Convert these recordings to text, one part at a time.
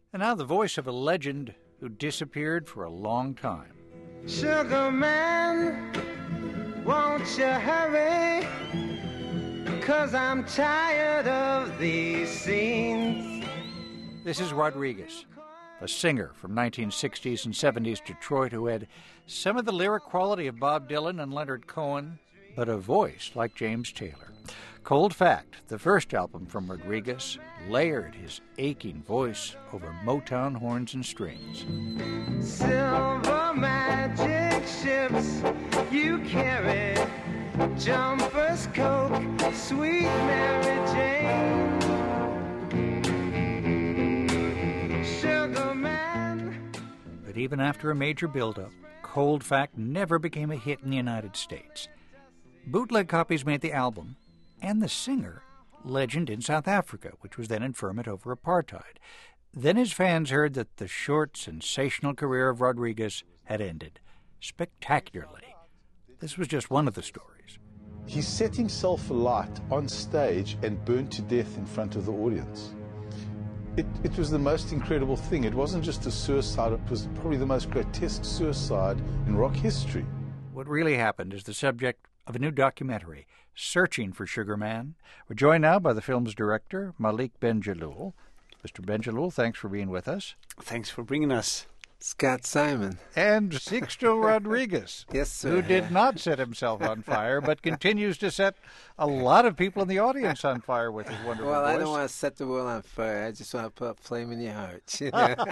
And now the voice of a legend who disappeared for a long time. Sugar man, won't you hurry? 'Cause I'm tired of these scenes. This is Rodriguez, a singer from 1960s and 70s Detroit who had some of the lyric quality of Bob Dylan and Leonard Cohen, but a voice like James Taylor. Cold Fact, the first album from Rodriguez, layered his aching voice over Motown horns and strings. Silver magic ships you carry, jumpers, Coke, sweet Mary Jane. Sugar man. But even after a major build-up, Cold Fact never became a hit in the United States. Bootleg copies made the album, and the singer, legend in South Africa, which was then in ferment over apartheid. Then his fans heard that the short, sensational career of Rodriguez had ended, spectacularly. This was just one of the stories. He set himself alight on stage and burned to death in front of the audience. It was the most incredible thing. It wasn't just a suicide, it was probably the most grotesque suicide in rock history. What really happened is the subject of a new documentary, Searching for Sugar Man. We're joined now by the film's director, Malik Benjelloul. Mr. Benjelloul, thanks for being with us. Thanks for bringing us. Scott Simon. And Sixto Rodriguez. Yes, sir. Who did not set himself on fire, but continues to set a lot of people in the audience on fire with his wonderful Well, voice. I don't want to set the world on fire. I just want to put a flame in your heart.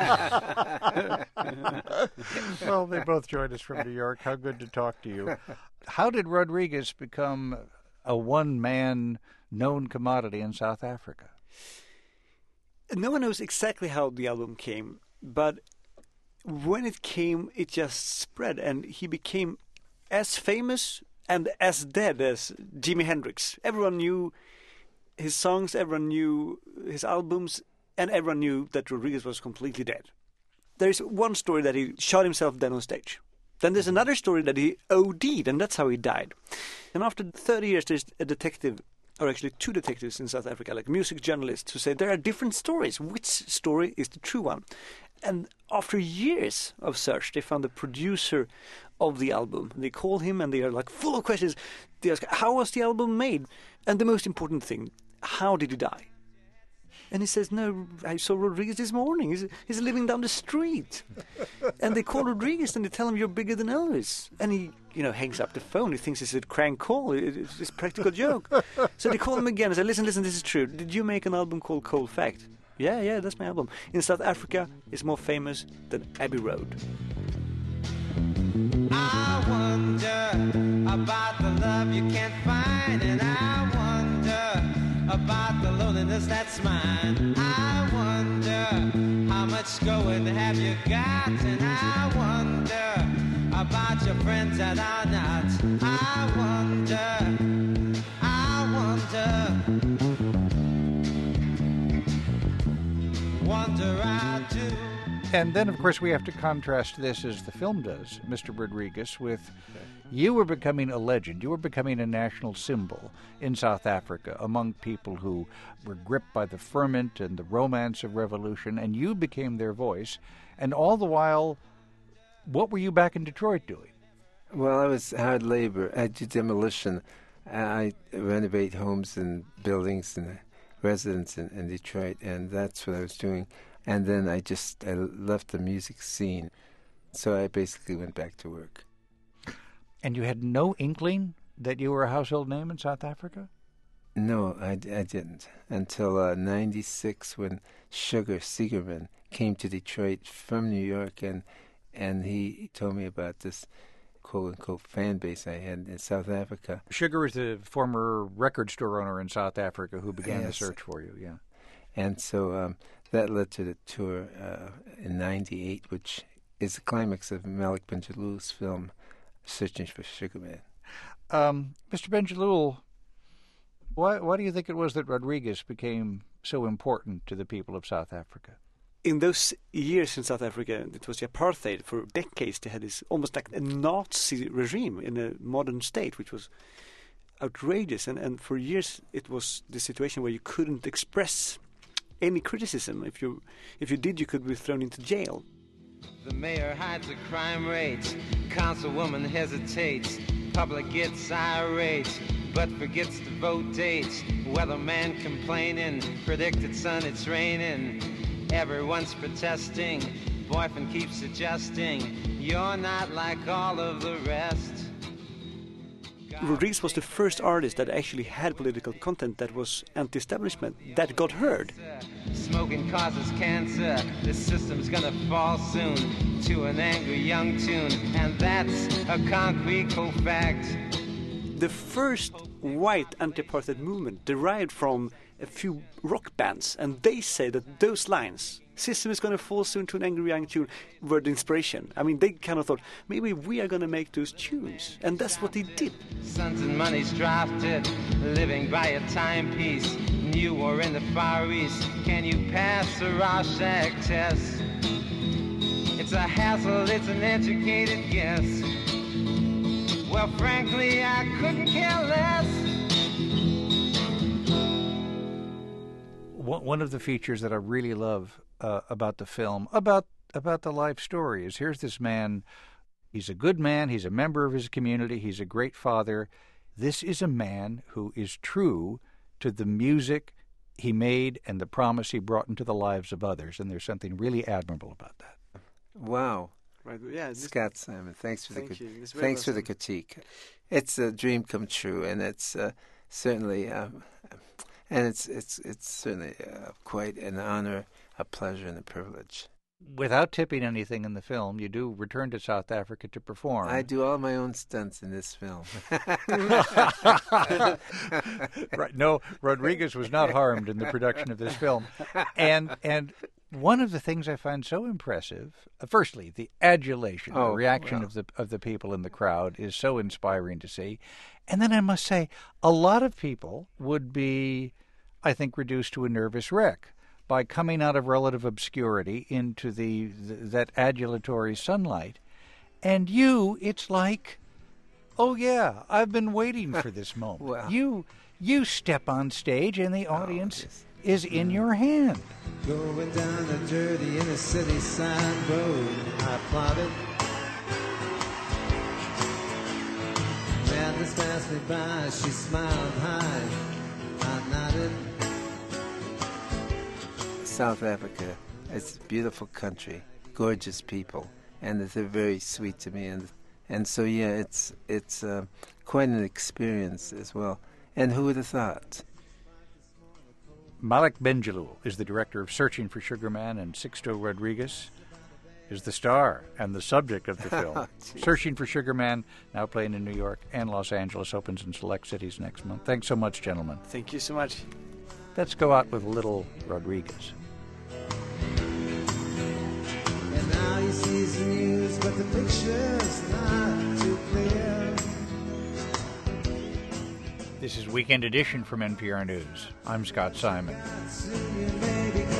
Well, they both joined us from New York. How good to talk to you. How did Rodriguez become a one-man known commodity in South Africa? No one knows exactly how the album came, but when it came, it just spread, and he became as famous and as dead as Jimi Hendrix. Everyone knew his songs, everyone knew his albums, and everyone knew that Rodriguez was completely dead. There's one story that he shot himself dead on stage. Then there's another story that he OD'd, and that's how he died. And after 30 years, there's a detective, or actually two detectives in South Africa, like music journalists, who say there are different stories. Which story is the true one? And after years of search, they found the producer of the album. They call him, and they are like full of questions. They ask, how was the album made? And the most important thing, how did he die? And he says, no, I saw Rodriguez this morning. He's living down the street. And they call Rodriguez and they tell him, you're bigger than Elvis. And he, hangs up the phone. He thinks it's a crank call. It's a practical joke. So they call him again and say, listen, this is true. Did you make an album called Cold Fact? Yeah, that's my album. In South Africa, it's more famous than Abbey Road. I wonder about the love you can't find, and I wonder about the loneliness that's mine. I wonder how much going have you got, and I wonder about your friends that are not. I wonder, wonder I do. And then, of course, we have to contrast this, as the film does, Mr. Rodriguez, with you were becoming a legend. You were becoming a national symbol in South Africa among people who were gripped by the ferment and the romance of revolution, and you became their voice. And all the while, what were you back in Detroit doing? Well, I was hard labor. I do demolition. I renovate homes and buildings and residents in Detroit, and that's what I was doing. And then I left the music scene. So I basically went back to work. And you had no inkling that you were a household name in South Africa? No, I didn't. Until 96, when Sugar Seegerman came to Detroit from New York, and he told me about this quote-unquote fan base I had in South Africa. Sugar is the former record store owner in South Africa who began the Yes. search for you, yeah. And so that led to the tour in 98, which is the climax of Malik Benjelloul's film, Searching for Sugar Man. Mr. Benjelloul, why do you think it was that Rodriguez became so important to the people of South Africa? In those years in South Africa, it was the apartheid. For decades, they had this almost like a Nazi regime in a modern state, which was outrageous. And for years, it was the situation where you couldn't express any criticism. If you did, you could be thrown into jail. The mayor hides the crime rates, councilwoman hesitates, public gets irate, but forgets to vote dates, weatherman complaining, predicted sun it's raining, everyone's protesting, boyfriend keeps suggesting, you're not like all of the rest. Rodriguez was the first artist that actually had political content that was anti-establishment, that got heard. Smoking causes cancer, this system's gonna fall soon to an angry young tune, and that's a concrete cold fact. The first white anti-apartheid movement derived from a few rock bands, and they say that those lines, system is going to fall soon to an angry young tune, were the inspiration. I mean, they kind of thought, maybe we are going to make those tunes, and that's what they did. Sons and money's drafted, living by a timepiece, new or in the Far East, can you pass a Rorschach test? It's a hassle, it's an educated guess. Well, frankly, I couldn't care less. One of the features that I really love about the film, about the life story, is here's this man. He's a good man. He's a member of his community. He's a great father. This is a man who is true to the music he made and the promise he brought into the lives of others. And there's something really admirable about that. Wow. Right, yeah, Scott Simon, thanks for the the critique. It's a dream come true, and it's certainly, and it's certainly quite an honor, a pleasure, and a privilege. Without tipping anything in the film, you do return to South Africa to perform. I do all my own stunts in this film. Right. No, Rodriguez was not harmed in the production of this film, and one of the things I find so impressive, firstly, the adulation, the reaction of the people in the crowd is so inspiring to see. And then I must say, a lot of people would be, I think, reduced to a nervous wreck by coming out of relative obscurity into that adulatory sunlight. And it's like, oh yeah, I've been waiting for this moment. Wow. You step on stage and the audience is in your hand. Going down a dirty inner city side road, I plotted. Madness passed me by, she smiled high, I nodded. South Africa, it's a beautiful country, gorgeous people, and they're very sweet to me, and so yeah, it's quite an experience as well. And who would have thought? Malik Benjelloul is the director of Searching for Sugar Man, and Sixto Rodriguez is the star and the subject of the film. Searching for Sugar Man, now playing in New York and Los Angeles, opens in select cities next month. Thanks so much, gentlemen. Thank you so much. Let's go out with a little Rodriguez. And now he sees the news, but the picture's not too clear. This is Weekend Edition from NPR News. I'm Scott Simon. Soon you may be